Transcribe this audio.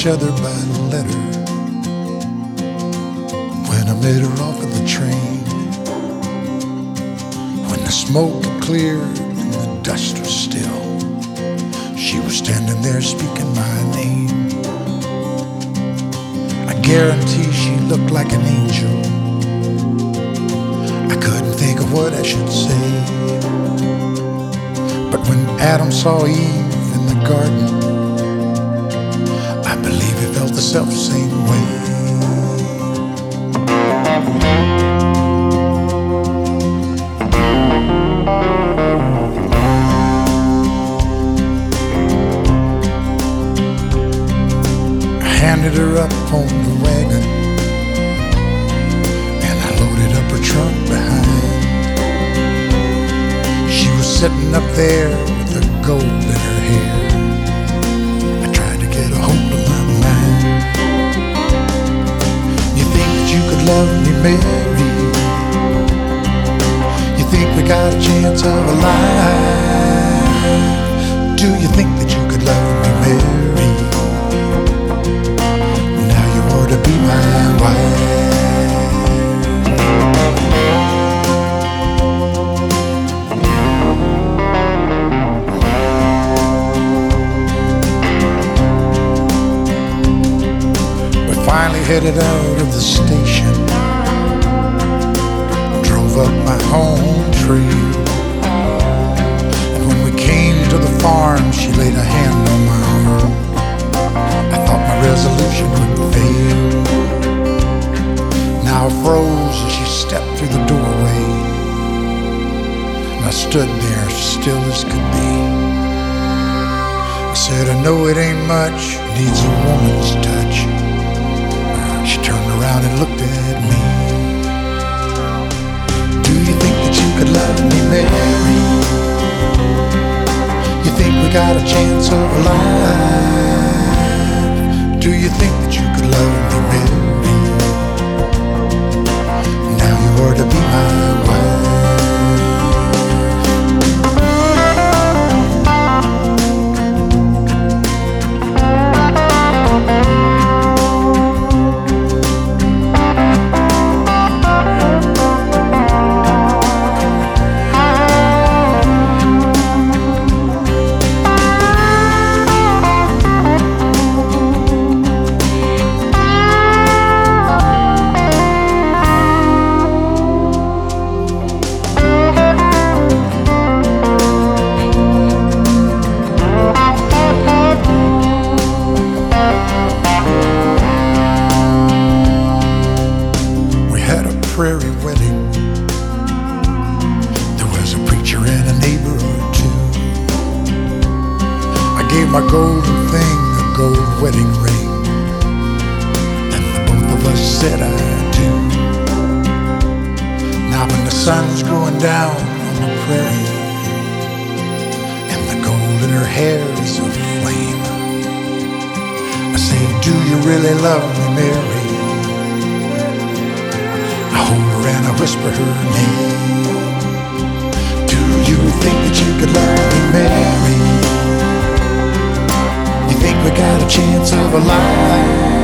each other by letter. When I met her off of the train, when the smoke had cleared and the dust was still, she was standing there speaking my name. I guarantee she looked like an angel. I couldn't think of what I should say. But when Adam saw Eve in the garden, I believe he felt the self-same way. I handed her up on the wagon, and I loaded up her trunk behind. She was sitting up there with the gold in her hair. I tried to get a hold of my mind. You think that you could love me, Mary? You think we got a chance of a life? Do you think that you could love me, Mary? Now you ought to be my wife. Finally headed out of the station, drove up my home trail, and when we came to the farm, she laid a hand on my arm. I thought my resolution would fail. Now I froze as she stepped through the doorway, and I stood there still as could be. I said, I know it ain't much, needs a woman's touch. She turned around and looked at me. Do you think that you could love me, Mary? You think we got a chance of a life? Do you think that you could love me, Mary? Now you are to be my wife. Prairie wedding. There was a preacher and a neighbor or two. I gave my golden thing a gold wedding ring, and the both of us said I do. Now when the sun's going down on the prairie, and the gold in her hair is aflame, I say, do you really love me, Mary? I hold her and I whisper her name. Do you think that you could love me, Mary? You think we got a chance of a life?